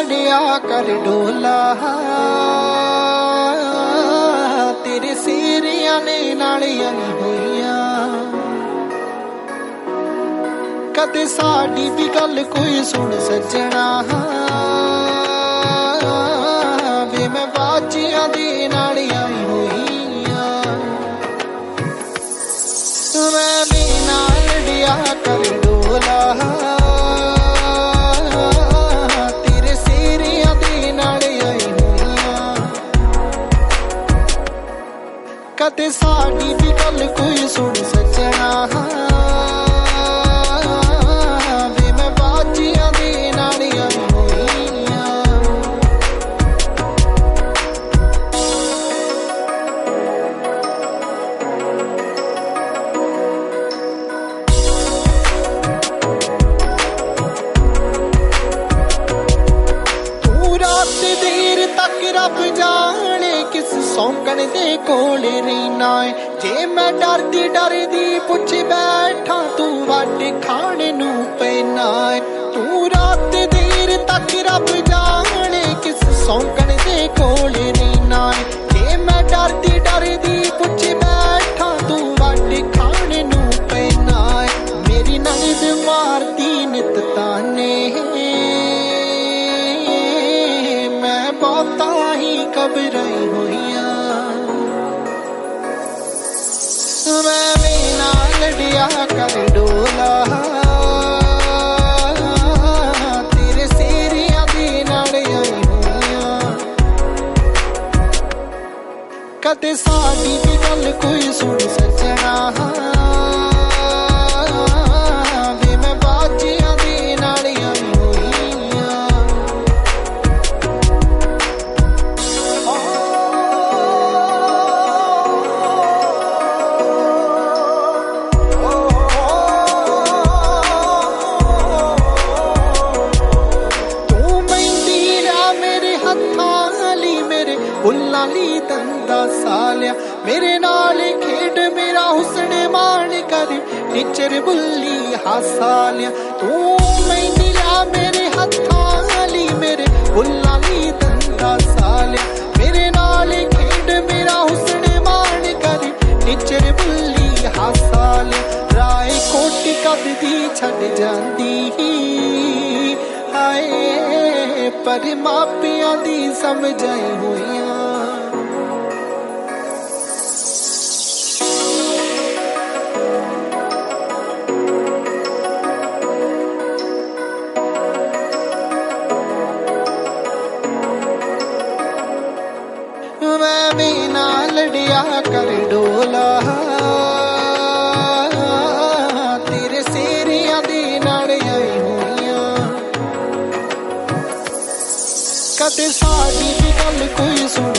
लिया कर डोला तेरे सीरिया ने नालियां होइया कदे साडी भी गल कोई सुन सजना वे मैं बाजियां दी नालियां होइया मैं भी नाल लिया कर डोला तेरे सीरिया दी नालियां होइया कदे साडी भी गल कोई सुन सजना रब जाने किस सौंकण दे कोल रहीना है जे मैं डरदी डरदी पुछ बैठा तू वट खाने नू पैना है तू रात देर तक रब जाने किस सौंकण दे कोल रहीना है जे मैं डरदी डरदी पुछ बैठा तू वट खाने नू पैना है मेरी नंद मारती नित ताने बहुता ही घबराई होइया मैं भी नाल लिया कर डोला तेरे सीरिया दी नालियां होइया कदे साडी भी गल कोई सुन सजना वे मैं बाजियां दी नालियां बुलाली दंदा सालिया मेरे नाल खेड मेरा हुस्न मान कर निचर बुल्ली हासालिया तू मैंने ला मेरे हथाली मेरे बुलाली दंदा सालिया मेरे नाल खेड मेरा हुस्न मान कर निचर बुल्ली हासालिया राय कोटी कद दी छड़ जांदी हाय पर मापियां दी समझाई होइया मैं भी नाल लिया कर डोला तेरे सीरिया दी नालियां होइया कदे साडी भी गल कोई सुन